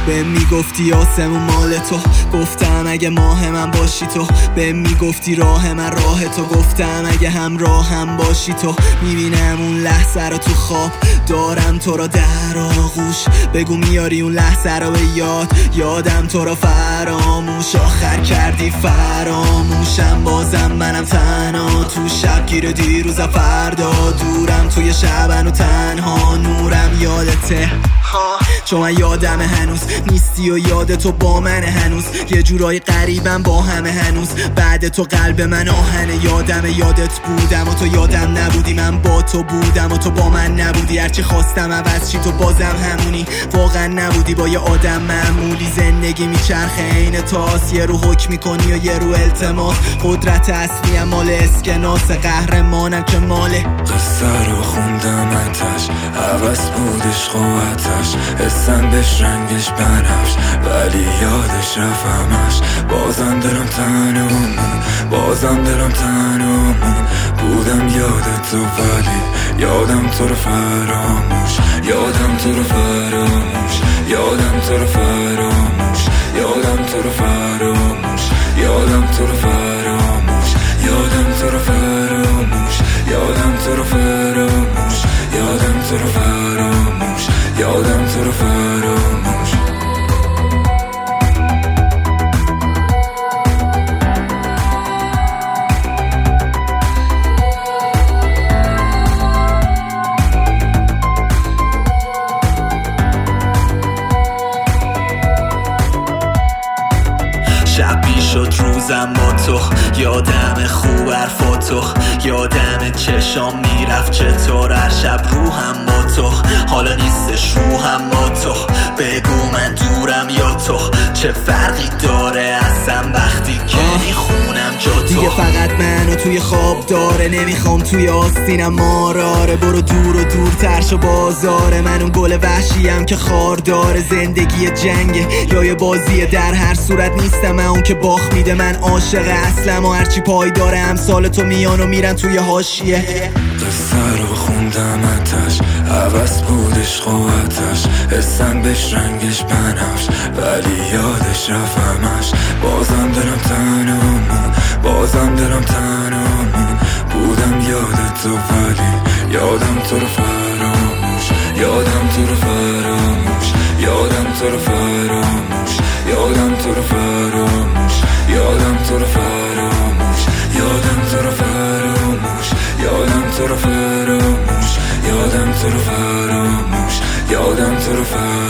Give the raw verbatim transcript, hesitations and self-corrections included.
به میگفتی آسمون مال تو، گفتم اگه ماه من باشی تو. به میگفتی راه من راه تو، گفتم اگه همراه هم باشی تو. میبینم اون لحظه رو تو خواب، دارم تو را در آغوش. بگو میاری اون لحظه رو به یاد، یادم تو را فراموش. آخر کردی فراموشم، بازم منم تنها تو شب گیر دیروز فردا. دورم توی شبن و تنها، نورم یادته چون من یادم هنوز نیستی و یاد تو با من هنوز. یه جورای قریبم با همه هنوز، بعد تو قلب من آهنه. یادم یادت بودم و تو یادم نبودی، من با تو بودم و تو با من نبودی. هرچی خواستم عوض چی تو بازم همونی، واقعا نبودی با یه آدم معمولی. زندگی میچرخه عین تاس، یه رو حکم میکنی و یه رو التماس. قدرت اصلی هم مال اسکناس، قهرمانم که ماله. قصه رو خوندم اتش، عوض بودش قوتش، حسن بهش رنگش بنفش، ولی یادش رفمش. بازم دلم تنمون، بازم دلم تنمون. بودم یادت تو ولی یادم تو رو فراموش. یادم تو رو فراموش، یادم تو رو فراموش، یادم تو رو فراموش، یادم تو رو فراموش، یادم تو رو فراموش، یادم تو رو فراموش، یادم تو رو فراموش، یادم تو رو فراموش. شبی شد روزم با تو، یادم خوب حرفاتو، یادم چشام میرفت چطور هر شب روحم با تو. حالا نیستش روحم با تو، بگو من دورم یا تو. چه فرقی داره اصلا وقتی که میخونم جا تو. دیگه فقط منو توی خواب داره، نمیخوام توی آستینم ماراره. برو دور و دور ترش و بازاره، من اون گل وحشیم که خار داره. زندگی جنگه یا یه بازیه، در هر صورت نیستم من اون که باخت میده. من عاشق اصلم و هرچی پای داره امثال تو میان و میرن توی حاشیه. قصه رو خوندم اتش، عوض بودش قوتش، حسن بهش رنگش بنفش، ولی یادش رفمش. بازم دلم تنمون، بازم دلم تنمون. بودم یادت تو ولی یادم تو رو فراموش. یادم تو رو فراموش، یادم تو رو فراموش، یادم تو رو فراموش، یادم تو رو فراموش، یادم تو رو فراموش، یادم تو رو فراموش، یادم تو رو فراموش، یادم تو رو فراموش.